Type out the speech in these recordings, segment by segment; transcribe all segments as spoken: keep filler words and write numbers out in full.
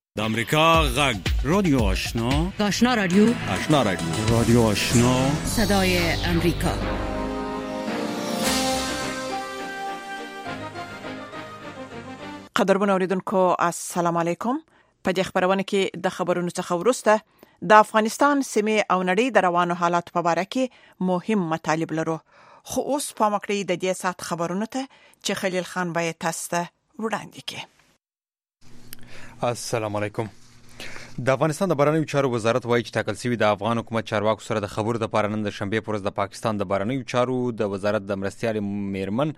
د امریکا غږ رادیو آشنا آشنا رادیو آشنا رادیو رادیو آشنا صدای امریکا. قدرمن اوریدونکو السلام علیکم. په دې خبرونه کې د خبرونو څخه ورسته د افغانستان سیمه او نړۍ د روانو حالات په اړه کې مهم مطالب لرو. خو اوس په مکړې د دې سات خبرونه ته چې خلیل خان باید تاسو ته وړاندې کړي. السلام علیکم. د افغانستان د بهرنیو چارو وزارت وایي چې ټاکل شوی د افغان حکومت چارواکو سره د خبرو د پاره نن د شنبه پر ورځ د پاکستان د بهرنیو چارو د وزارت د مرستيال میرمن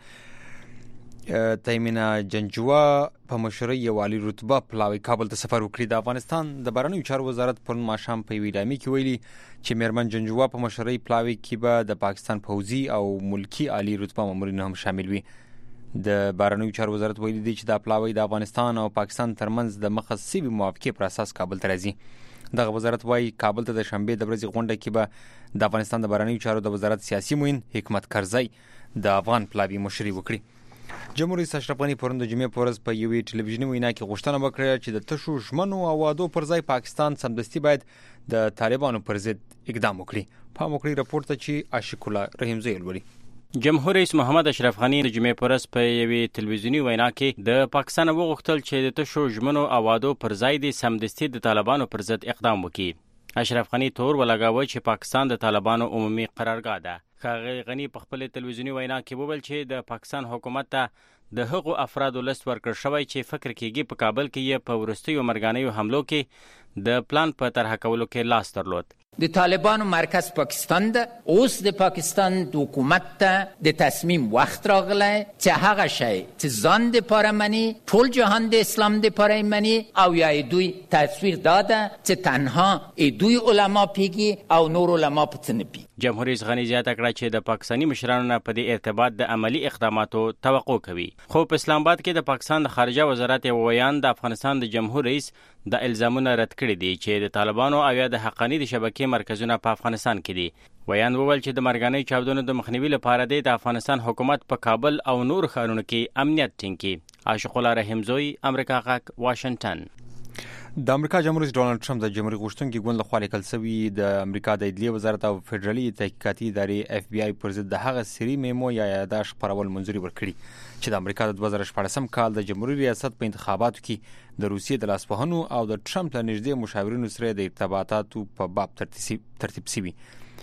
تیمینا جنجوا په مشرۍ یو عالی رتبه پلاوی کابل ته سفر وکړي. د افغانستان د بهرنیو چارو وزارت پرون ماښام په ویډیامي کې ویلي چې میرمن جنجوا په مشرۍ پلاوی کې به د پاکستان پوځي او ملکی عالی رتبه مامورین هم شامل وي. د بهرنیو چارو وزارت ویلي دی چې د پلاوی د افغانستان او پاکستان ترمنځ د مخصصي موافقه پر اساس کابل ته راځي. دغه وزارت وایي کابل ته د شنبه د ورځې غونډه کې به د افغانستان د بهرنیو چارو د وزارت سیاسي معین حکمت کرزی د افغان پلاوی مشري وکړي. جمهوریت رئیس اشرف غنی پرون د جمعې په ورځ په یوې ټلویزیوني وینا کې غوښتنه وکړه چې د تشو ژمنو او وعدو پر ځای پاکستان سمدستي باید د طالبانو پر ضد اقدام وکړي. په موکړي راپور ته چې عاشق الله رحیم زویل وړي. جمهور رئیس محمد اشرف غنی د جمعې پر ورځ په یوې ټلویزیوني وینا کې د پاکستان وغوښتل چې د تشو ژمنو او وعدو پر ځای د سمدستي د طالبانو پر ضد اقدام وکړي. اشرف غنی تور ولګاوه چې پاکستان د طالبانو عمومي قرارګاه ده. ښاغلي غنی په خپل ټلویزیوني وینا کې وویل چې د پاکستان حکومت ته د هغو افرادو لست ورکړ شوی چې فکر کېږي په کابل کې یې په وروستیو مرګانیو حملو کې د پلان په طرح کولو کې لاس درلود. د طالبانو مرکز پاکستان ده. اوس د پاکستان د حکومت ته د تصمیم وخت راغلی چې هغه شی چې ځان د پاره مني ټول جهان د اسلام د پاره مني او یا دوی تصویر داده چې تنها دوی علما پیږي او نور علما پته نه پی. جمهور رئیس غنی زیاته کړه چې د پاکستاني مشرانو نه په دې ارتباط د عملی اقداماتو توقع کوي. خو په اسلام آباد کې د پاکستان د خارجه وزارت یو ویان د افغانستان د جمهور رئیس د الزامونو رد کړی دی چې د طالبانو او یا د حقانی د شبکې مرکزونه په افغانستان کې دي. ویان وویل چې د مرګاني چاودنو د مخنیوي لپاره د افغانستان حکومت په کابل او نور ښارونو کې امنیت ټینګ کړي. عاشق الله رحیم زوی، امریکا غږ، واشنگټن. د امریکا جمهور رئیس ډونالد ټرمپ د جمهوریت غوښتونکي ګوند لخوا لیکل شوی د امریکا د عدلیې وزارت او فدرالي تحقیقاتي ادارې اف بي آی پر ضد د هغه سری میمو یا یاداښت خپرول منځوري ورکړي چې د امریکا د دوه زره شپاړسم کال د جمهوریت ریاست په انتخاباتو کې د روسیې د لاسوهنو او د ټرمپ له نږدې مشاورینو سره د ارتباطاتو په باب ترتیب شوی.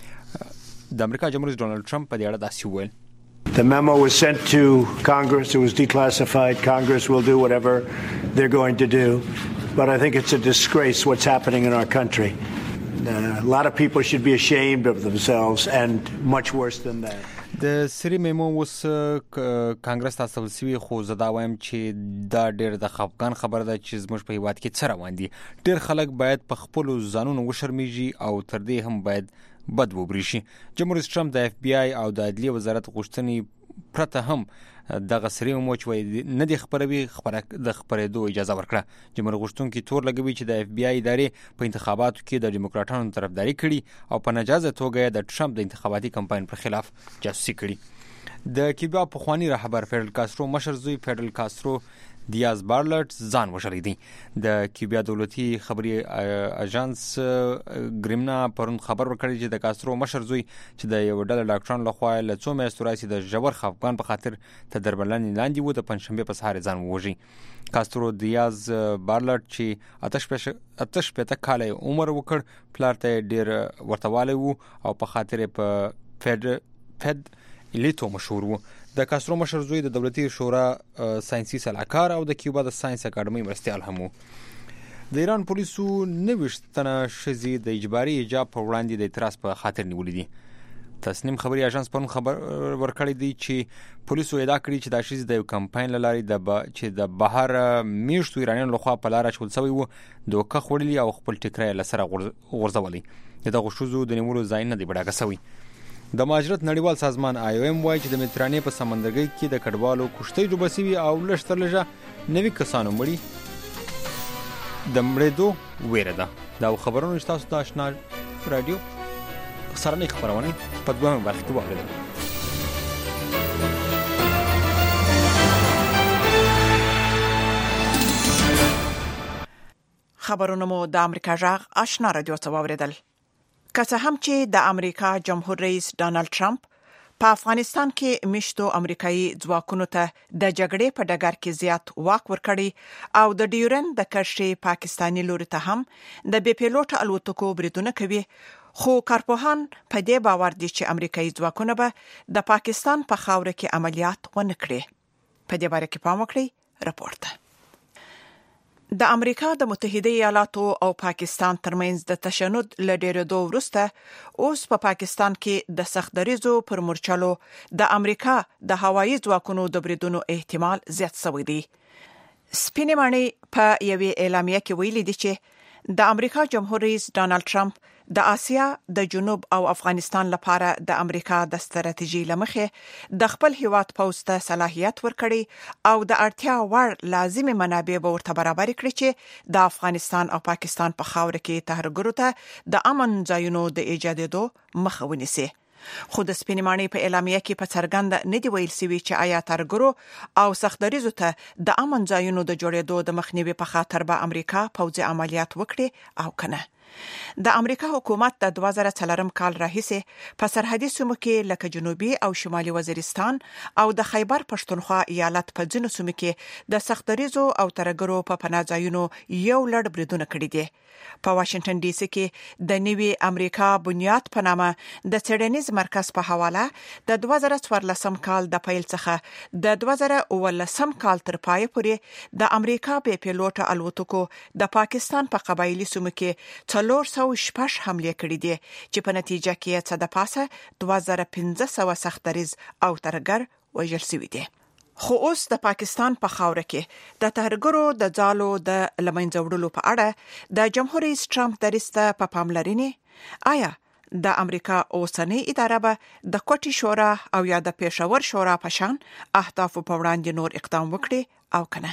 د امریکا جمهور رئیس ډونالد ټرمپ په دې اړه داسې وویل: The memo was sent to Congress. It was declassified. Congress will do whatever they're going to do. But I think it's a disgrace what's happening in our country. Uh, a lot of people should be ashamed of themselves and much worse than that. د سری میمو اوس کانګرس ته استول شوی خو زه دا وایم چې دا ډېر د خفګان خبره ده چې زموږ په هیواد کې څه روان دي. ډېر خلک باید په خپلو ځانونو وشرمیږي او تر دې هم باید بد وبرېشي. جمهور رئیس ټرمپ د اف بي آی او د عدلیې وزارت غوښتنې پرته هم دغه سری میمو چې نه دی خبروي د خبرېدو اجازه ورکړه. جمهور غوښتونکي تور لګوي چې د اف بي آی ادارې په انتخاباتو کې د ډیموکراټانو طرفداري کړي او په ناجایزه توګه د ټرمپ د انتخاباتي کمپاین پر خلاف جاسوسي کړي. د کیوبا پخوانی رهبر فیدل کاسترو مشر زوی فیدل کاسترو دیاز بارلټ ځان وژلی دی. د کیوبا دولتي خبري اژانس ګریمنا پرون خبر ورکړی چې د کاسترو مشر زوی چې د یو ډله ډاکټرانو لخوا له څو میاشتو راهیسې د ژور خفګان په خاطر تر درملنې لاندې و د پنجشنبې په سهار ځان ووژي. کاسترو دیاز بارلټ چې اته شپېته کاله عمر وکړ پلار ته ډېر ورته والی و او په خاطر په فد فد الیټو مشهور و. د کاسترو مشر زوی د دولتي شورا ساينسي سلاکار او د کیوبا د ساينس اکاډمي مرستيال هم و. د ایران پولیسو نوښت تنه شزي د اجباري حجاب په وړاندې د اعتراض په خاطر نیولې دي. تسنیم خبري اژانس پرون خبر ورکړی دی چې پولیسو ادعا کړې چې د شزي د یو کمپاین لاري د با... چې د بهر میشتو ایرانیانو لخوا په لار اچول شوی و دوکه خورلی او خپل ټکرای لسره غورځولي. دغه شوزو د نیولو ځای نه دی بډاګه شوی. د مهاجرت نړیوال سازمان آی او ایم وایي چې د مدیترانې په سمندرګي کې د کډوالو کشتۍ ډوبه شوي او لږ تر لږه نوي کسانو مړي د مړېدو ویره ده. دا خبرونه چې تاسو د آشنا رادیو سرنۍ خبرونه په دویمه برخه کې واورئ. خبرونه مو د امریکا جغ آشنا رادیو څخه واوریدل. که څه هم چې د امریکا جمهور رئیس ډانلډ ټرمپ په افغانستان کې مشتو امریکایي ځواکونو ته د جګړې په ډګر کې زیات واک ورکړي او د ډیورن د کرښې پاکستاني لوري ته هم د بي پیلوټ الوتکو بریدونه کوي، خو کارپوهان په دې باور دي چې امریکایي ځواکونه به د پاکستان په خاوره کې عملیات ونه کړي. په دې باره کې پام وکړئ. راپورته د امریکا د متحده ایالاتو او پاکستان ترمنځ د تشنج لډیرېدو وروسته اوس په پا پاکستان کې د سختدریزو پر مورچلو د امریکا د هوایي ځواکونو د بریدونو احتمال زیات شوی دی. سپینې ماڼۍ په یوې اعلامیه کې ویلي دي چې د امریکا جمهور رئیس ډانلډ ټرمپ د آسیا د جنوب او افغانستان لپاره د امریکا د ستراتیژي لمخې د خپل هیواد پوځ ته صلاحیت ورکړي او د اړتیا وړ لازمي منابع به ورته برابر کړي چې د افغانستان او پاکستان په خاوره کې تهرګرو ته د امن ځایونو د ایجادېدو مخه ونیسي. خو د سپینې ماڼۍ په اعلامیه کې په څرګنده نه دی ویل شوی چې آیا تهرګرو او سختدریزو ته د امن ځایونو د جوړېدو د مخنیوي په خاطر به امریکا پوځي عملیات وکړي او کنه. د امریکا حکومت د دوه زره څلورم کال راهیسې په سرحدي سیمو کې لکه جنوبي او شمالي وزیرستان او د خیبر پښتونخوا ایالت په ځینو سیمو کې د سختدریزو او ترګرو په پناهځایونو یو لړ بریدونه کړي دي. په واشنگټن ډي سي کې د نوي امریکا بنیاد په نامه د څېړنیز مرکز په حواله د دوه زره څوارلسم کال د پیل څخه د دوه زره اوولسم کال تر پای پورې د امریکا بي پیلوټ الوتکو د پاکستان په قبایلی سیمو کې څلور سوه شپږ حمله کړې دي چې په نتیجه کې څه د پاسه دوه زره پنځه سوه سختدریز او ترګر وژل شوي دي. خو اوس د پاکستان په خاوره کې د تهرګرو د ځالو د لمنځه وړلو په اړه د جمهور رئیس ټرمپ دریسته په پاملرنې آیا د امریکا اوسنۍ اداره به د کوټي شورا او یا د پېښور شورا په شان اهداف په وړاندې نور اقدام وکړي او کنه.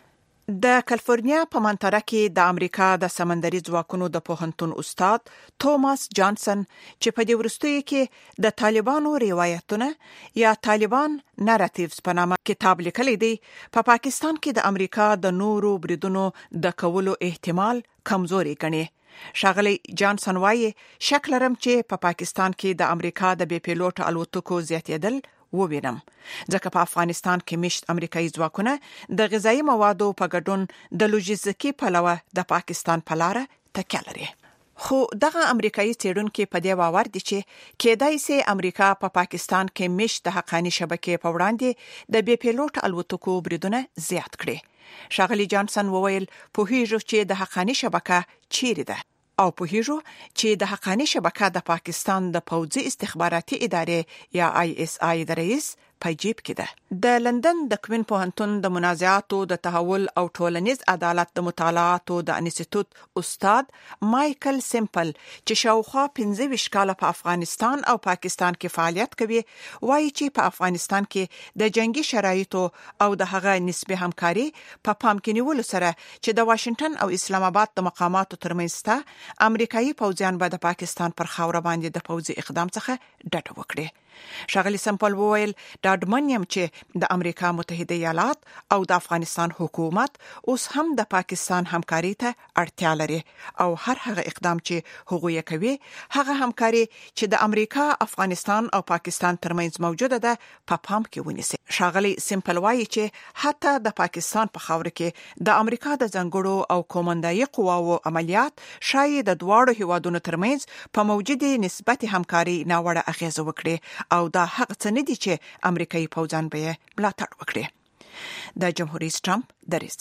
د کالیفورنیا په مانټارا کې د امریکا د سمندري ځواکونو د پوهنتون استاد توماس جانسن چې په دې وروستیو کې د طالبانو روایتونه یا طالبان ناراتیوز په نامه کتاب لیکلی دی، په پا پاکستان کې د امریکا د نورو بریدونو د کولو احتمال کمزوري ګڼي. ښاغلی جانسن وايي شک لرم چې په پا پاکستان کې د امریکا د بي پیلوټ الوتکو زیاتېدل ووینم، ځکه په افغانستان کې مشت امریکایي ځواکونه د غذایی موادو په ګډون د لوجستیکي پلوه د پاکستان په لار تکیه لري. خو دغه امریکایي څېړونکي په دې باور دي چې کېدای شي امریکا په پا پاکستان کې مشت د حقاني شبکې په وړاندې د بي پیلوټ الوتکو بریدونه زیات کړي. ښاغلی جانسن وویل پوهیږو چې د حقاني شبکه چیرې ده او پوهیږو چې د حقاني شبکه د پاکستان د پوځي استخباراتي ادارې یا آی اس آی د رئیس په جیب کې ده. د لندن د کوین پوهنتون د منازعاتو د تحول او ټولنیز عدالت د مطالعاتو د انسټیټیوټ استاد مایکل سیمپل چې شاوخوا پنځه ویشت کاله په افغانستان او پاکستان کې فعالیت کوي وایي چې په افغانستان کې د جنگي شرایطو او د هغه نسبي همکاري په پام کې نیولو سره چې د واشنگټن او اسلام آباد د مقاماتو ترمنځ ته امریکایي پوځیان به د پاکستان پر خاوره باندې د پوځي اقدام څخه ډډه وکړي. ښاغلی سمپل وویل ډاډمن یم چې د امریکا متحده ایالات او د افغانستان حکومت اوس هم د پاکستان همکاري ته اړتیا لري او هر هغه اقدام چې هغوی کوي هغه همکاري چې د امریکا، افغانستان او پاکستان ترمنځ موجوده ده په پا پام کې ونیسي. ښاغلی سمپل وایي چې حتی د پاکستان په خاوره کې د امریکا د ځانګړو او کومندایي قواو عملیات شاید د دواړو هیوادونو ترمنځ په موجوده نسبت همکاري ناوړه اغیزه وکړي او دا حق څه نه دي چې امریکایي پوځیان به ملاتړ وکړي. د جمهور رئیس ټرمپ دریځ.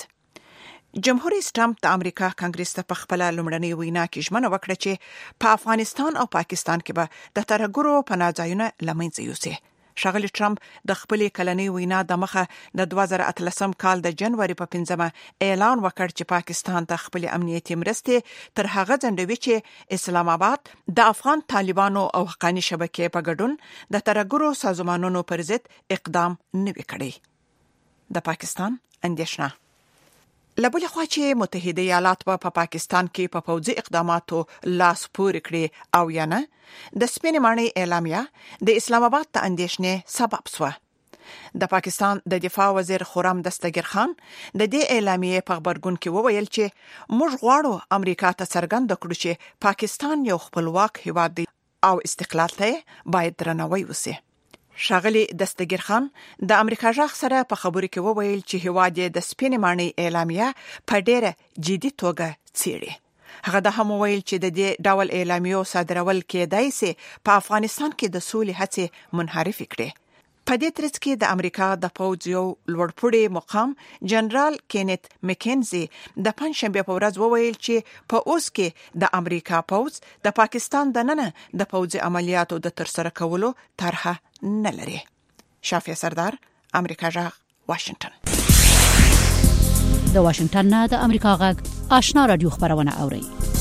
جمهور رئیس ټرمپ د امریکا کانګرس ته په خپل لومړنۍ وینا کې ژمنه وکړه چې په افغانستان او پاکستان کې به د ترګرو پناهځایونه لمنځه یوسي. ښاغلی ټرمپ د خپل کلنۍ وینا د مخه د دوه زره اتلسم کال د جنوري په پنځمه اعلان وکړ چې پاکستان ته خپل امنیتي مرستې تر هغه ځنډوي چې اسلام آباد د افغان طالبانو او حقاني شبکې په ګډون د ترګرو سازمانونو پر ضد اقدام نه وکړي. د پاکستان اندېښنه. لبل خوا چې متحده ایالات په پا پاکستان کې په پوځي اقداماتو لاس پورې کړي او یا نه، د سپینې ماڼۍ اعلامیه د اسلام آباد ته اندېښنې سبب شوه. د پاکستان د دفاع وزیر خرم دستگیر خان د دې اعلامیې په خبرګون کې وویل چې موږ غواړو امریکا ته څرګند کړو چې پاکستان یو خپلواک هیواد دی او استقلال ته باید درناوی وشي. ښاغلي دستگیر خان د امریکا ځخ سره په خبرو کې وویل چې هیواد د سپینې ماڼۍ اعلامیه په ډېره جدي توګه څیړي. هغه د هم وویل چې د دې ډول اعلامیو صادرول کېدای شي په افغانستان کې د سولې هڅې منحرف کړي. په دې ترڅ کې د امریکا د پوځ یو لوړپوړی مقام جنرال کینت مکینزي د پنځشنبه په ورځ وویل چې په اوس کې د امریکا پوځ د پاکستان د ننه د پوځي عملیاتو د ترسره کولو طرحه نه لري. شافعي سردار، امریکا جغ، واشنگټن. د واشنگټن نه د امریکا غږ آشنا رادیو خبرونه اوري.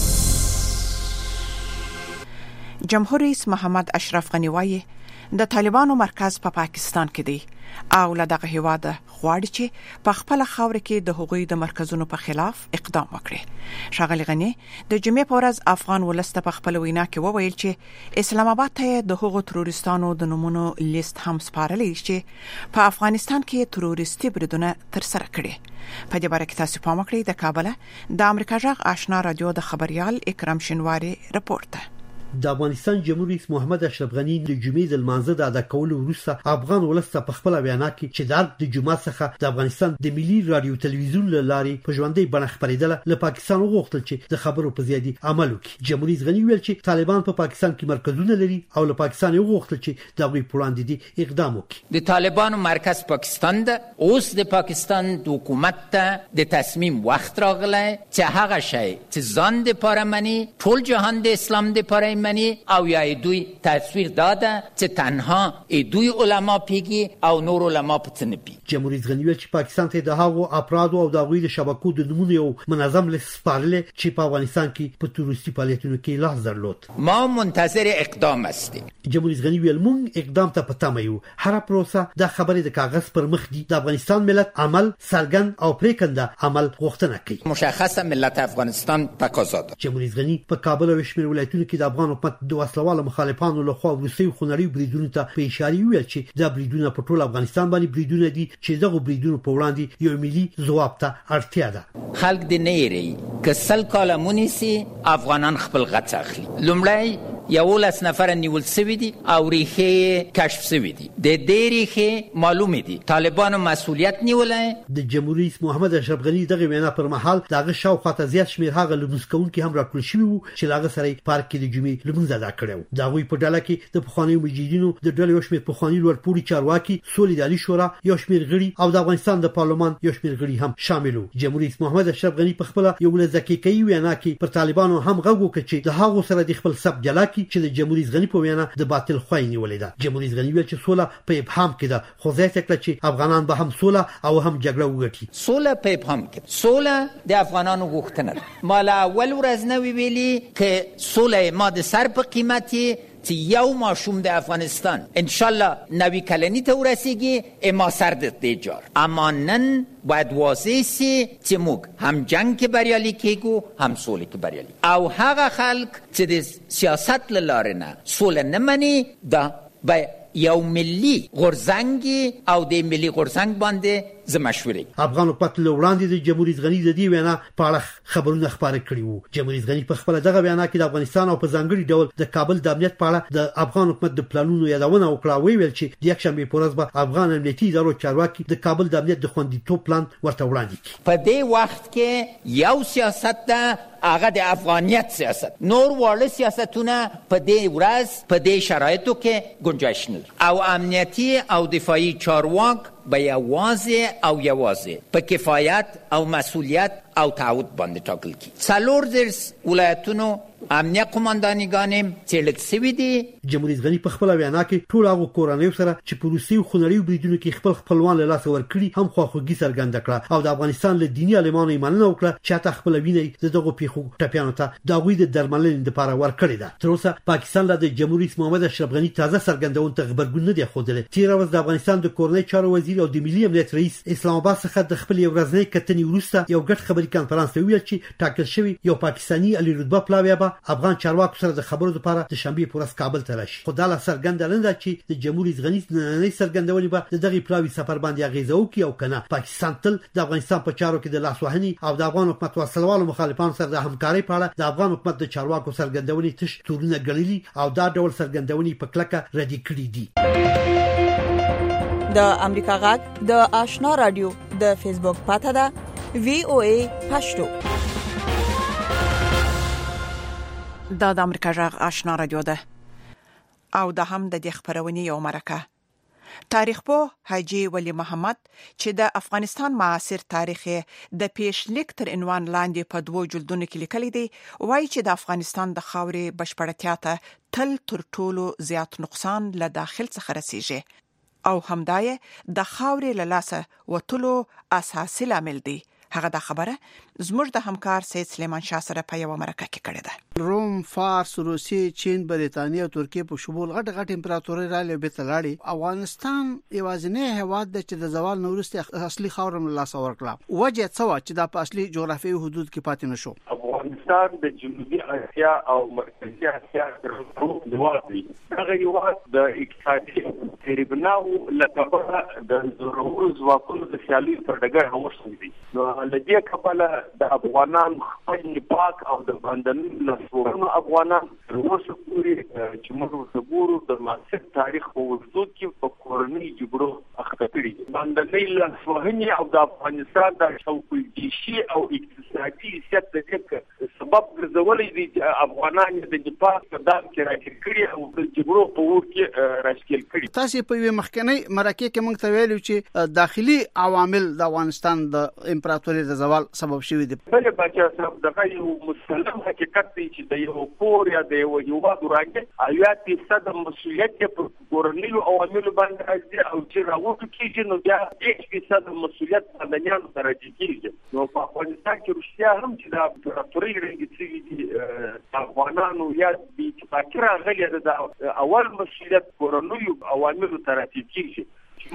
جمهور رئیس محمد اشرف غنی وایي د طالبانو مرکز په پا پاکستان کې دی او له دغه هیواده غواړي چې په خپل خاور کې د حقوقي د مرکزونو په خلاف اقدام وکړي. ښاغلي غنی د جمعې په ورځ افغان ولست په خپل وینا کې وویل چې اسلام آباد ته د هغو تروریستانو د نمونو لیست هم سپارلی چې په افغانستان کې تروریستي بریدونه ترسره کړي. په دې باره کې تاسو پام وکړئ. د کابل د امریکا جغ آشنا رادیو د خبريال اکرام شینواری رپورت ده. د افغانستان جمهور رئیس محمد اشرف غنی د جمعې د لمانځه د ادا کولو وروسته افغان ولست په خپل وینا کې چې د جمعه څخه د افغانستان د ملي رادیو تلویزیون لارې په ژوندۍ بڼه خبرېدل له پاکستان وغوښتل چې د خبرو په زیاتي عمل وکړي. جمهور رئیس غنی ویل چې طالبان په پاکستان کې مرکزونه لري او له پاکستان وغوښتل چې د غوي پلاند دي اقدام وکړي. د طالبانو مرکز پاکستان ده. اوس د پاکستان د حکومت ته د تصمیم وخت راغلی چې هغه شی چې ځان د پاره مني ټول جهان د اسلام د پاره مني او یا دوی تصویر داده چې تنها دوی علما پیږي او نور علما پڅ نه پی. جمهور رئیس غنی ویل چې پاکستان ته د هغو افراد او د غوي د شبکو د نمونه یو منظم لیست سپارل چې په افغانستان کې په تروریستي فعالیتونو کې لاس درلود. ما منتظر اقدام هستیم. جمهور رئیس غنی ویل مونږ اقدام ته پته یو. هر پروسه د خبرې د کاغذ پر مخ دي. د افغانستان ملت عمل سرګن او پریکنده عمل غوښتنه کوي. مشخصه ملت افغانستان تقاضا ده. جمهور رئیس غنی په کابل او شمال ولایتونو کې د افغان حکومت د وسلوالو مخالفانو له خوا روسي خونړي بریدونو ته په اشاره ویل چې دا بریدونه په ټول افغانستان باندې بریدونه دي چې دغه بریدونو په وړاندې یو ملي ځواب ته اړتیا ده. خلک د نه یری که سل کاله مونیسي افغانان خپل غڅ اخلي. لومړی یولس نفر نیول سوي دي او ریخه کشف سوي دي. د دې ریخه معلومه دي طالبانو مسؤلیت نیولای. د جمهور رئیس محمد اشرف غنی دغه وینا پر مهال دغه شاوخوا زیات شمیر هغه لمسکون کې هم راکول شوی وو چې لاغه سره پارک کې د جمعې لمونځ ادا کړو. دا وی په ډله کې د پخوانیو مجیدینو د ډلې یو شمیر پخوانی لوړپوړي چارواکي سولې د علي شورا یو شمیر غړي او د افغانستان د پارلمان یو شمیر غړي هم شامل وو. جمهور رئیس محمد اشرف غنی په خپل یو لزکیکي وینا کې پر طالبانو هم غوږ وکړ چې د هغو سره د خپل سب جلا کی چې د جمهور رئیس غنی په وینا د باطل خوای نیولې ده. جمهور رئیس غنی ویل چې سوله په ابهام کې ده خو ځکه چې افغانان به هم سوله او هم جګړه وګټي. سوله په ابهام کې سوله د افغانانو غوښتنه ده. مال اول ورځ نه ویلي چې سوله ما د سر په قیمتي چې یو ماشوم د افغانستان ان شاء الله نوی کلنی ته ورسیږي اما سر د دې جار. اما نن باید واضح سي چې موږ هم جنگ کې بریالي کېږو هم سولې کې بریالي. او هغه خلک چې د سیاست لاره نه سولې نه مني دا به یو ملي غورځنګ او د ملي غورځنګ باندې زمشوري. افغان حکومت له وړاندې د جمهور رئیس غنی د دې وینا په اړه خبرونه خبرې کړي وو. جمهور رئیس غنی په خپل دغه وینا کې د افغانستان او په ځانګړي ډول د کابل د امنیت په اړه د افغان حکومت د پلانونو یادونه وکړه. ویل چې د یکشنبه په ورځ به افغان امنیتي ادارو چارواکي د کابل د امنیت د خوندیتوب پلان ورته وړاندې کړي. په دې وخت کې یو سیاست ده هغه د افغانیت سیاست. نور واړه سیاستونه په دې ورځ په دې شرایطو کې گنجائش نه او امنیتي او دفاعي چارواک به یوازې او یوازې په کفایت او مسؤلیت او تعهد باندې ټاکل کی. څلور زر ولایتونو امنیه قوماندانګانې څېړل شوي دي. جمهور رئیس غنی په خپل وینا کې ټول هغه کورنیو سره چې په روسي خونړي بریدونو کې خپل خپلوان له لاس ورکړي هم خواخوږي څرګنده کړه او د افغانستان له دیني عالمانو مننه وکړه چې تا خپل ویني دغه پیښو ټپیانو ته د غوي د درملنې لپاره ورکړي ده. تر اوسه پاکستان له جمهور رئیس محمد اشرف غنی تازه څرګندون ته خبرګون نه دی خوده. تیر ورځ د افغانستان د کورنۍ چارو وزیر وزیر او د ملي امنیت رئیس اسلام آباد څخه د خپل ورځنی کتنې وروسته یو ګډ خبري کانفرنس ته ویل چې ټاکل شوی یو پاکستانی علي رتبه پلاوی به افغان چارواکو سره د خبرو لپاره د شنبه په ورځ کابل ته راشي. خو دا لا څرګنده نه ده چې د جمهوریت غنی نننۍ څرګندونې به د دغه پلاوی سفر باندې اغیزه وکړي او کنه. پاکستان تل د افغانستان په چارو کې د لاسوهنې او د افغان حکومت وسلوالو مخالفانو سره د همکارۍ په اړه د افغان حکومت د چارواکو څرګندونې تش تورونه ګڼلي او دا ډول څرګندونې په کلکه ردی کړې دي. د امریکا غږ د آشنا رادیو د فیسبوک پاته ده وی او ای پښتو. دا د امریکا غږ آشنا رادیو ده او د هم د دې خبرونې یو مرکه. تاریخ په حاجی ولی محمد چې د افغانستان معاصر تاریخ د پیشلیک تر عنوان لاندې په دوو جلدونو کې لیکلي دی، وایي چې د افغانستان د خاورې بشپړتیا ته تل تر ټولو زیات نقصان له داخل څخه رسیږي او همدای د خاورې له لاسه وټولو اساسي لامل دی. هغه د خبره زموږ د همکار سید سلیمان شاه سره په یو مرکه کې کړې ده. روم، فارس، روسیې، چین، بریتانیا او ترکیه په شمول غټ غټ امپراتوري را لې بتلاړي. افغانستان یوازینی هیواد دی چې د زوال نورسته اصلي خاورم له لاسه ورکړه. وجه څه و چې د اصلي جغرافیوي حدود کې پاتې نشو؟ افغانستان د جنوبي اسیا او مرکزي اسیا ترڅو هیواد دی. هغه هیواد د اقتصادي تریبناو لکه د زورورو ځواکونو د سیالي پر ډګر هوښ دی. نو لدې کپاله د افغانان خپل پاک او د باندې نسوونو افغانان روسو پوری چې موږ وګورو د معاصر تاریخ په وجود کې په کورنۍ جګړو اخته کړي. باندې لاسوهنې او د افغانستان د شوکويشي او اقتصادي سیاست د دې سبب ګرځولې دي چې افغانان د دفاع قدام کې راځي کړي او د جګړو په ور کې راځي کړي. تاسو په یوه مخکنی مرکه کې موږ ته ویلو چې داخلي عوامل د افغانستان د امپراتوري د زوال سبب شوی دی. بل بچا صاحب دغه یو مسلم حقیقت دی چې د یو کور یا د یو هیواد راځي آیات صد مسؤلیت په کورنیو عواملو باندې راځي او چې راوځي کېږي نو بیا هیڅ صد مسؤلیت باندې نه درجه کېږي. نو په افغانستان کې روسیا هم چې د امپراتوري رنګي دي افغانانو یا د اتفاقي راغلي د اول مسؤلیت کورنیو عواملو ترتیب کېږي.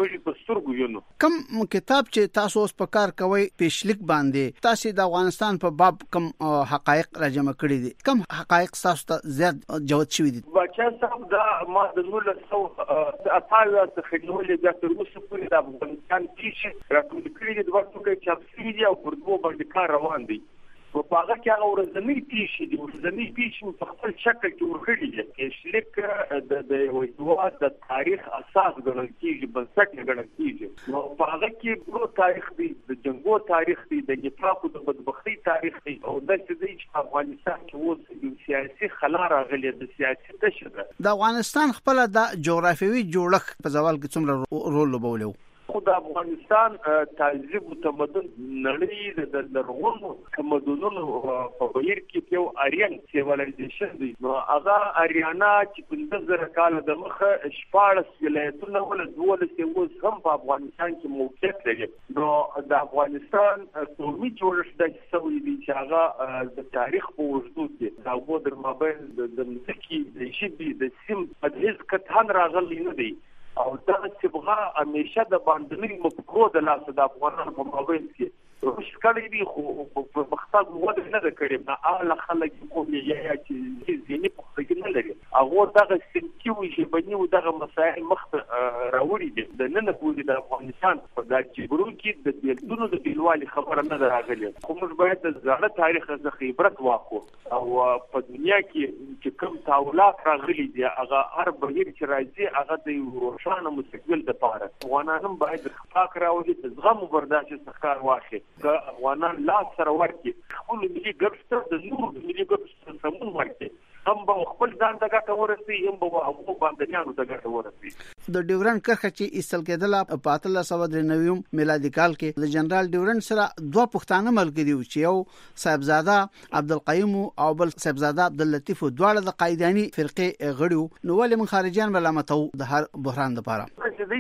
کم کتاب چې تاسو اوس په کار کوي پیشلیک باندې تاسو د افغانستان په باب کم حقایق راجمع کړی دي، کم حقایق تاسو ته زیات جوت شوی دي؟ بچا صاحب دا ما د نور څو اتاویا څخه ډول د تروسو پورې د افغانستان کې راټول کړی د وختو کې چې افسری او پردو باندې کار روان دي. په هغه کې هغه ورځنی پیښې دي، ورځنی پیښې په خپل شکل کې ورغلي دي. پیشلیک د د هیواد د تاریخ اساس ګڼل کېږي، بنسټ ګڼل کېږي. نو په هغه کې ورو تاریخ دی، د جنگو تاریخ دی، د نفاق او د بدبختۍ تاریخ دی او د دې افغانستان کې اوس یو سیاسي خلا راغلی د سیاسي تشدد. د افغانستان خپل د جغرافیوي جوړښت په زوال کې څومره رول لوبولی؟ خو د افغانستان تهذیب او تمدن نړۍ د لرغونو تمدنونو په بهیر کې یو آریان سیویلایزیشن دی. نو هغه آریانا چې پنځه زره کال د مخه شپاړس ولایتونه ول دولس اوس هم په افغانستان کې موقعیت لري. نو د افغانستان قومي جوړښت د څوې دی چې هغه د تاریخ په وجود کې د هغو در مابین د مځکې د ژبې د سیم په هیڅ کتان راغلی نه دی او دا صبغه همیشه د باندې مفکرو د لاس د افغانانو په مابین کې روش کړی دی. خو په مختلف وده نه کړی نه اعلی خلک کوم یا چې ځینې په نه لري هغه دغه سنتي او ژبني او دغه مسایل مخ راوړي دي. د نن پورې د افغانستان په دغه جګړو کې د بیلتونو د بیلوالي خبره نه راغلي. خو موږ باید د زړه تاریخ څخه عبرت واخلو او په دنیا کې چې کوم تاولات راغلي دي هغه هر بهیر چې راځي هغه د روښانه مستقبل لپاره افغانان باید خپاک راوړي، د زغم او برداشت څخه کار واخلي. که افغانان لا سره ورکړي خپل ملي ګټه د نور ملي ګټه سمون ورکړي هم به خپل ځان ته ګټه ورسي هم به هغه باندې ته ګټه ورسي. د ډیورنډ کرښه چې ایستل کېدله په اتلس سوه درې نوي میلادي کال کې د جنرال ډیورنډ سره دوه پښتانه ملګري وو چې یو صاحبزاده عبدالقیوم او بل صاحبزاده عبداللطیف دواړه د قایدانی فرقې غړي وو. نو ولې من خارجيان ملامتو د هر بحران لپاره؟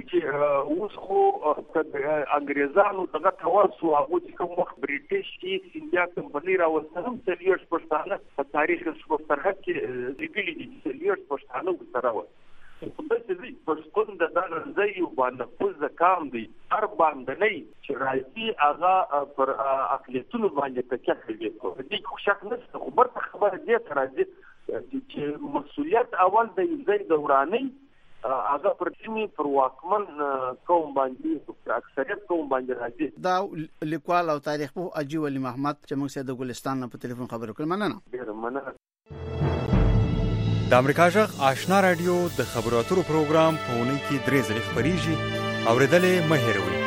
چې اوس خو انګريزانو دغه تورسو هغه چې کوم وخت بریټیش کې سینیا کمپنی راوستل هم سلیوش پښتانه په تاریخ سرحد کې ریګلی دي سلیوش پښتانه وسره و. دې پښتون د دغه ځای باندې پوز کام دی هر باندې نه چې راځي هغه پر اقلیتونو باندې تکیه کوي. دې خو شک نشته، خو برته خبره دې تر راځي چې مسؤلیت اول د ځای دوراني هغه پر ټیمي پر واکمن قوم باندې اکثریت قوم باندې راځي. دا لیکوال او تاریخ په اجي ولي محمد چې موږ سره د ګلستان په ټلیفون خبرو کړل. مننه. ډیر مننه. د امریکا جغ آشنا رادیو د خبرو اترو پروګرام په اونۍ کې درې ځلې خبريږي. اوریدلې مه هېروئ.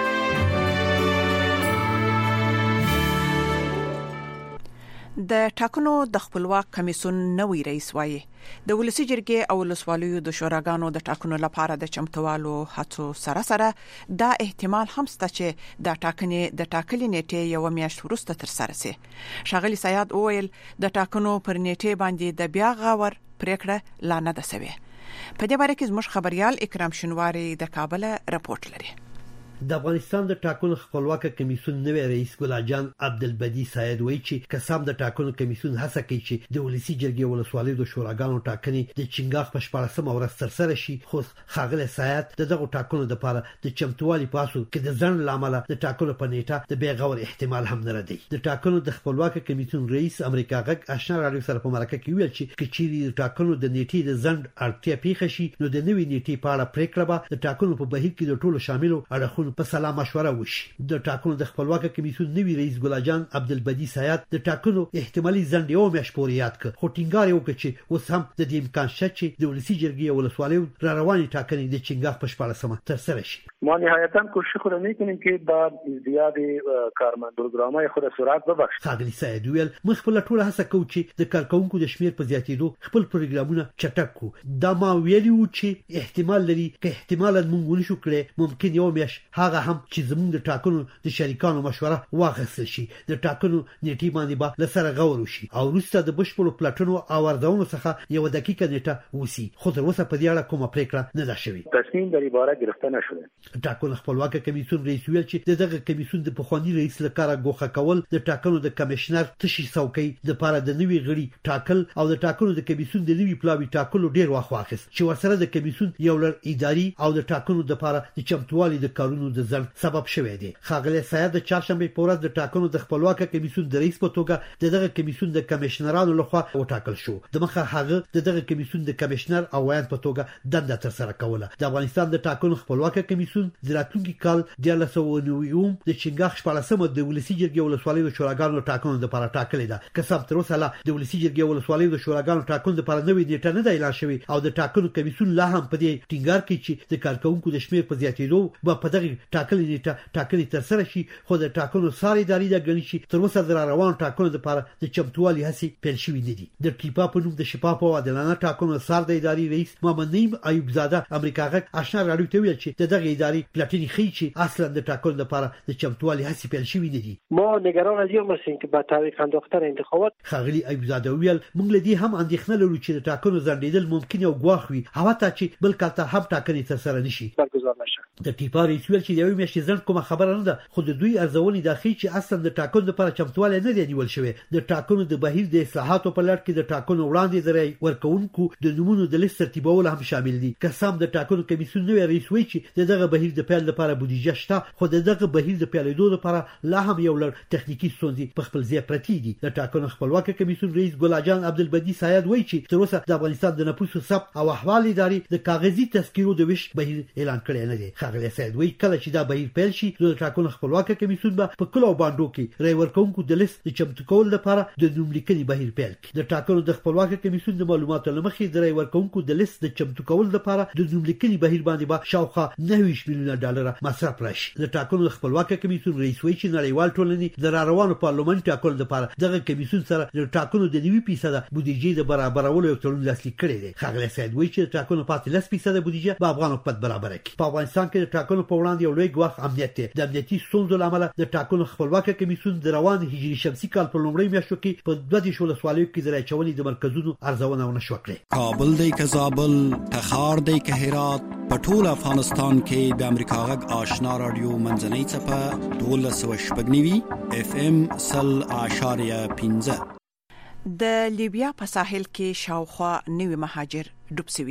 د ټاکنو د خپلواک کمیسیون نوې رئیس وایي د ولسی جرګې او ولسوالیو د شوراګانو د ټاکنو لپاره د چمتوالو هڅو سره سره دا احتمال هم شته چې د ټاکنې د ټاکلې نیټې یو میاشت وروسته تر سره شي. ښاغلي سیاد اویل د ټاکنو پر نیټې باندې د بیا غور پریکړه لا نه ده شوې. په دې باره کې زموږ خبريال اکرام شنواری د کابل راپورټ لري. د افغانستان د ټاکنو خپلواک کمیسیون نوې رئیس ګلاجان عبدالبدی سید وایي چې قسم د ټاکنو کمیسیون هڅه کوي چې د ولسی جرګې او ولسوالیو د شوراګانو ټاکنې د چنګاخ په شپږمه ورځ تر سره شي. خو ښاغلی سید دغه ټاکنو د لپاره د چمتووالي پاسو کې د ځن لامل د ټاکنو په نیټه د بیغور احتمال هم نه ردی. د ټاکنو د خپلواک کمیسیون رئیس امریکا غږ آشنا رادیو سره په مرکه کې ویل چې کچيري د ټاکنو د نیټې د ځند اړتیا پیښ شي نو د نوې نیټې په اړه پریکړه به د ټاکنو په بهیر کې د ټولو شاملو اړخونو په سلا مشوره وشي. د ټاکنو د خپلواک کمیسیون نوی رئیس ګلاجان عبدالبدی سید د ټاکنو احتمالي ځند یو میاشت پورې یاد کړ. خو ټینګار یې وکړ چې اوس هم د دې امکان شته چې د ولسی جرګې او ولسوالیو را رواني ټاکنې د چنګاخ په شپږمه تر سره شي. ما نهایتاً کوشش خود میکنیم که با زیاد کارمندگرامای خود سرعت ببخشیم. ښاغلي سید ویل موږ خپل ټول هڅه کوو چې د کارکونکو د شمیر په زیاتېدو خپل پروګرامونه چټک کړو. دا ما ویلي و چې احتمال لري که احتمالاً موږ ونشو کړی ممکن یو میاشت هغه هم چې زموږ د ټاکنو د شریکانو مشوره واخیستل شي. د ټاکنو نیټې باندې به لسره غور وشي او وروسته د بشپړو پلاټونو او ارزونو څخه یو دقیقه نیټه وسی. خو تر اوسه په دې اړه کومه پریکړه نه ده شوې. تصمیم در این باره گرفته نشده. ټاکنو خپلواک کمیسیون رئیس ویل چې دغه کمیسیون د پخوانی رئیس لپاره غوښه کول د ټاکنو د کمشنر تشي څوکۍ د لپاره د نوي غړي ټاکل او د ټاکنو د کمیسیون د نوي پلاوی ټاکلو ډیر وخت واخیست چې ورسره د کمیسیون یو لړ اداري او د ټاکنو د لپاره د چمتووالي د کارونو د ځل سبب شوی دی. ښاغلی سید د چهارشنبه په ورځ د ټاکنو د خپلواک کمیسیون د رئیس په توګه دغه کمیسیون د کمشنرانو لخوا وټاکل شو. د مخه هغه دغه کمیسیون د کمشنر او وایي په توګه دنده تر سره کوله. د افغانستان د ټاکنو خپلواک کمیسیون د راتلونکي کال د لسونویم د چنګاخ شپږمه د ولسی جرګې او ولسوالیو د شوراګانو ټاکنو لپاره ټاکلې ده. قسم تر اوسه لا د ولسی جرګې او ولسوالیو د شوراګانو ټاکنو لپاره نوې نیټه نه ده اعلان شوې او د ټاکنو کمیسیون لا هم په دې ټینګار کوي چې د کارکونکو د شمیر په زیاتېدو به په دغه ټاکلې نیټه ټاکنې تر سره شي. خو د ټاکنو ساري اداري د غني شي تر اوسه د روان ټاکنو لپاره د چمتووالي هڅې پیل شوې نه دي. د ټیپا په نوم د شفاف او عادلانه ټاکنو سار د اداري رئیس محمد نعیم ایوب زاده امریکا غږ آشنا رادیو ته ویل چې دغه اداري پلاټینی خي چې اصلا د ټاکنو لپاره د چمتووالي هڅې پیل شوې نه دي. ما نگران از این هستیم که با تعویق انداختن انتخابات ښاغلي ایوب زاده ویل موږ له دې هم اندېښنه لرو چې د ټاکنو ځنډېدل ممکن یو ګواښ وي هغه ته چې بل کال ته هم ټاکنې تر سره نشي برگزار نشي. د ټیپا رئیس ویل چې د یو میاشتې ځنډ کومه خبره نه ده خو د دوی ارزونې داخلي چې اصلا د ټاکنو لپاره چمتووالی نه دی نیول شوی. د ټاکنو د بهیر د اصلاحاتو په لړ کې د ټاکنو وړاندې د رای ورکوونکو د نمونو د لیست ترتیبول هم شامل دي. قسم د ټاکنو کمیسیون نوی رئیس وایي چې دغه بهیر د پیل لپاره بودیجه شته خو دغه بهیر د پیلېدو لپاره لا هم یو لړ تخنیکی ستونزې په خپل ځای پرتې دي. د ټاکنو خپلواک کمیسیون رئیس ګلاجان عبدالبدی سید وایي چې تر اوسه د افغانستان د نفوسو ثبت او احوال اداري د کاغذي تذکیرو د ویش بهیر اعلان کړی نه دی. ښاغلی سید وایي کله چې دا بهیر پیل شي د ټاکنو خپلواک کمیسیون به په کلو باندې کې رای ورکوونکو د لیست د چمتو کول لپاره د نوملیکنې بهیر پیل کړي. د ټاکنو د خپلواک کمیسیون د معلوماتو لمخې د رای ورکوونکو د لیست د چمتو کول لپاره د نوملیکنې بهیر باندې به شاوخوا نهه میلیونه ډالر مصرف راشي. د ټاکنو د خپلواک کمیسیون رئیس وایي چې نړیوال ټولنې د روانو پارلماني ټاکنو لپاره دغه کمیسیون سره د ټاکنو د نوي فیصد بودیجې د برابرولو یو تړون لاسلیک کړی دی. ښاغلی سید وایي چې د ټاکنو پاتې لس فیصد بودیجه به افغان حکومت برابر کړي. په افغانستان کې د ټاکنو په وړاندې یو لوی ګواښ امنیت دی. د امنیتي ستونزو له امله د ټاکنو خپلواک کمیسیون د روان هجري شمسي کال په لومړۍ میاشتو کې په دوه دیرش ولسوالیو کې د راچونې د مرکزونو ارزونه ونه شوه کړې. کابل دی که زابل، تخار دی که هرات، په ټول افغانستان کې د امریکا غږ آشنا رادیو منځنۍ څپه دولس سوه شپږ نوي اف ام سل اعشاریه پنځه. د لیبیا په ساحل کې شاوخوا نوي مهاجر ډوب شوي دي.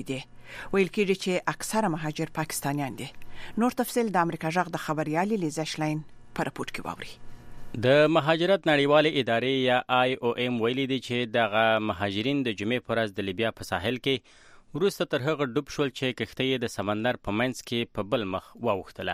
ویل کېږي چې اکثره مهاجر پاکستانیان دي. نور تفصيل د امریکا جغ د خبريالي لیزا شلاین پر پورت کې واوري. د مهاجرت نړیوالې ادارې یا آی او ام ویلي دي چې دغه مهاجرین د جمعې پر ورځ د لیبیا په ساحل کې وروسته تر هغه ډوب شول چې کښتۍ د سمندر په منځ کې په بل مخ واوښتله.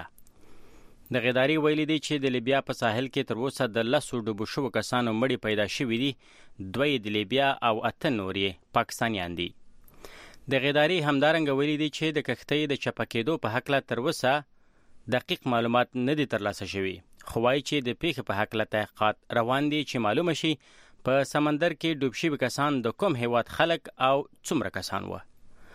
د غداري ویلي دي چې د لیبیا په ساحل کې تر اوسه د لسو ډوبو شوو کسانو مړي پیدا شوي دي، دوی د لیبیا او اته نورې پاکستانیان دي. د غداري همدارنګه ویلي دي چې د کښتۍ د چپه کېدو په هکله تر اوسه دقیق معلومات نه دي ترلاسه شوي، خو وايي چې د پیښې په هکله تحقیقات روان دي چې معلومه شي په سمندر کې ډوب شوي کسان د کوم هیواد خلک او څومره کسان وو.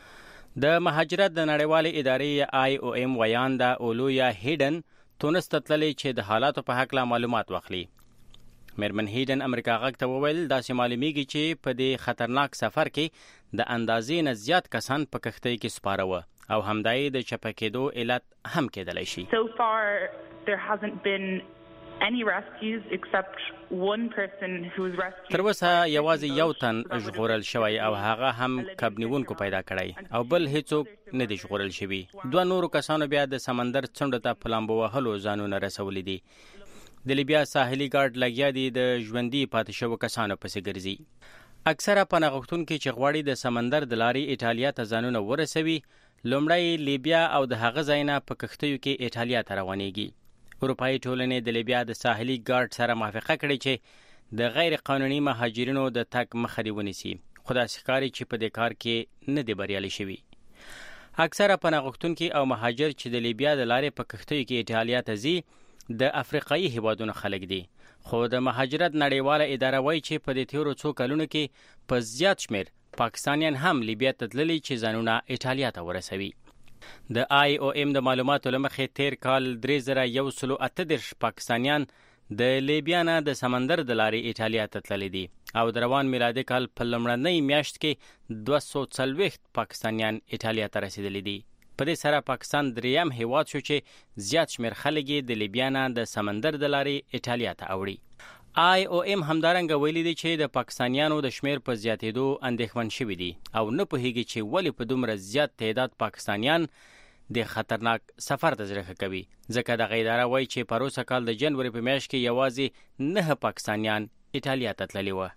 د مهاجرت د نړیوالې ادارې آی او ام ویاندا اولویا هیډن تونس ته تللی چې د حالاتو په هکله معلومات واخلي. میرمن هیډن امریکا غږ ته وویل داسې معلومیږي چې په دې خطرناک سفر کې د اندازې نه زیات کسان په کښتۍ کې سپاره وو او همدای د چپه کېدو علت هم کېدلی شي. So far there hasn't been any rescues except one person who was rescued. تر اوسه یوازې یو تن ژغورل شوی او هغه هم کبنیونکو پیدا کړی او بل هیڅوک نه دی ژغورل شوی. دوه نورو کسانو بیا د سمندر څنډو ته په لامبو وهلو ځانونه رسولي دي. د لیبیا ساحلي ګارد لګیا دي د ژوندي پاتې شوو کسانو پسې ګرځي. اکثره پناه غوښتونکي چې غواړي د سمندر د لارې ایټالیا ته ځانونه ورسوي لومړی لیبیا او د هغه ځای نه په کښتیو کې ایټالیا ته روانېږي. اروپایي ټولنې د لیبیا د ساحلي ګارد سره موافقه کړې چې د غیر قانوني مهاجرینو د تګ مخه دې ونیسي، خو داسې ښکاري چې په دې کار کې نه دی بریالي شوي. اکثره پناه غوښتونکي او مهاجر چې د لیبیا د لارې په کښتیو کې ایټالیا ته ځي د افریقایي هیوادونو خلک دي، خو د مهاجرت نړیواله اداره وایي چې په دې تیرو څو کلونو کې په زیات شمیر پاکستانیان هم لیبیا ته تللي چې ځانونه ایټالیا ته ورسوي. د آی او ام د معلوماتو له مخې تیر کال درې زره یو سلو اته دېرش پاکستانیان د لیبیا نه د سمندر د لارې ایټالیا ته تللي دي او د روان میلادي کال په لومړنۍ میاشت کې دوه سوه څلوېښت پاکستانیان ایټالیا ته رسیدلي دي. په دې سره پاکستان دریم هیواد شو چې زیات شمیر خلک یې د لیبیا نه د سمندر د لارې ایټالیا ته اوړي. آی او ام همدارنګه ویلي دي چې د پاکستانیانو د شمیر په زیاتېدو اندېښمن شوي دي او نه پوهیږي چې ولې په دومره زیات تعداد پاکستانیان د خطرناک سفر ته زړه کوي، ځکه دغه اداره وایي چې پروسه کال د جنوري په میاشت کې یوازې نه پاکستانیان ایټالیا ته تللي وو.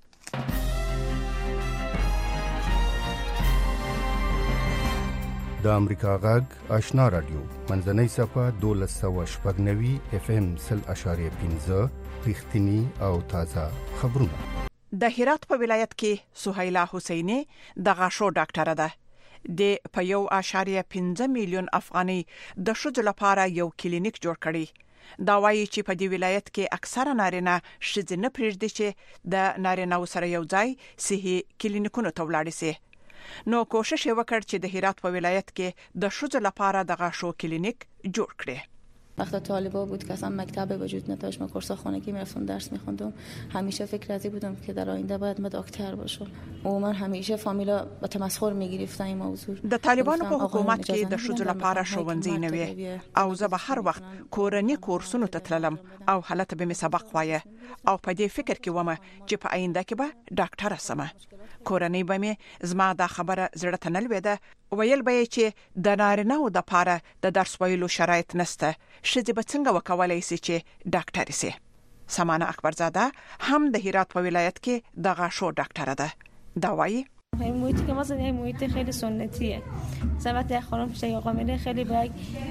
د امریکا غږ آشنا رادیو منځنۍ صفه دولس سوه شپږ نوي اف ام سل اشاریه پنځه رښتینی او تازه خبرونه. د هرات په ولایت کې سهیلا حسینی د غاښو ډاکټره ده. د په یو اشاریه پنځه میلیون افغاني د ښځو لپاره یو کلینیک جوړ کړی. دا وایي چې په دې ولایت کې اکثره نارینه ښځې نه پرېږدي چې د نارینه سره یو ځای صحي کلینیکونو ته ولاړ شي. نو کوشش وکړ چې د هرات په ولایت کې د ښځو لپاره د غاښو کلینیک جوړ کړي. وقتی طالبا بود که اصلا مکتب وجود نداشت، ما کورس خانگی میرفتم درس میخوندم، همیشه فکر ازی بودم که در آینده باید من دکتر باشم و من همیشه فامیلا با تمسخر میگرفتن این موضوع. د طالبانو په حکومت کې د ښځو لپاره ښوونځي نه وي او زه به هر وخت کورني کورسونو ته تللم او هلته به مې سبق وایه او په دې فکر کې ومه چې په آینده کې به ډاکټره سمه. کورنۍ به مې زما دا خبره زړه ته نه لوېده، ویل به یې چې د نارینه‌و دپاره د درس ویلو شرایط نشته، ښځې به څنګه وکولی شي چې ډاکټرې شي. سمانه اکبرزاده هم د هرات په ولایت کې د غاښو ډاکټره ده. دا وایي این محیطی که ما زدیم این محیط خیلی سنتیه. مثلا وقتی خانم پیش یه آقا میره خیلی باید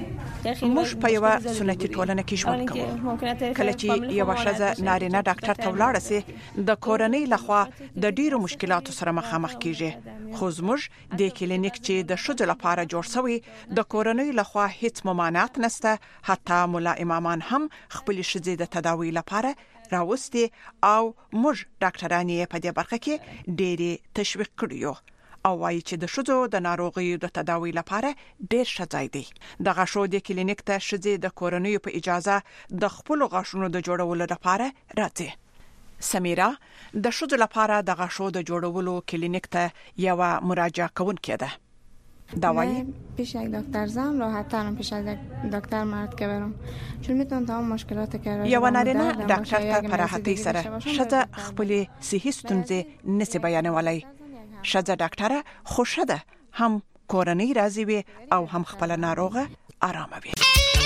موږ په یوه سنتي ټولنه کې ژوند کوو. کله چې یوه ښځه نارینه ډاکټر ته ولاړه سي د کورنۍ لخوا د ډیرو مشکلاتو سره مخامخ کیږي، خو زموږ د کلینیک چې د ښځو لپاره جوړ شوی د کورنۍ لخوا هیڅ ممانعت نشته. حتی مولا امامان هم خپل ښځې د تداوی لپاره راوستي او موږ ډاکټرانې په دې برخه کې ډېری تشویق کړیو او وایي چې د ښځو د ناروغیو د تداوی لپاره ډېر ښه ځای دی. د غاښو د کلینیک ته ښځې د کورنیو په اجازه د خپلو غاښونو د جوړولو لپاره راځي. سمیرا د ښځو لپاره د غاښو د جوړولو کلینیک ته یوه مراجعه کوونکې ده. دا وایي پیش یک دکتر زن راحت ترم پیش از یک دکتر مرد که برم، چون میتونم تمام مشکلات که راجع یو نارینه ډاکټر ته په راحتۍ سره ښځه خپلې صحي ستونزې نشي بیانولی. ښځه ډاکټره خوښه ده هم کورنۍ راضي وي او هم خپل ناروغه آرام وي.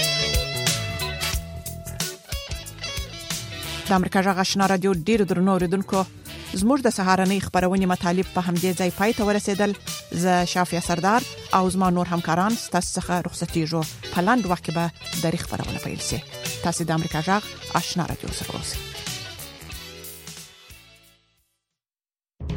د امریکا جغ آشنا رادیو ډیر درنو اوریدونکو، زموږ د سهارنۍ خبرونه مطالب په همدې ځای پای ته ورسېدل. ز شافیا سردار او زما نور همکاران ستاسو څخه رخصتیږو. په لاند وخت کې به د خبرونه پیل شي. تاسو د امریکا جغ آشنا رادیو سره اوسئ.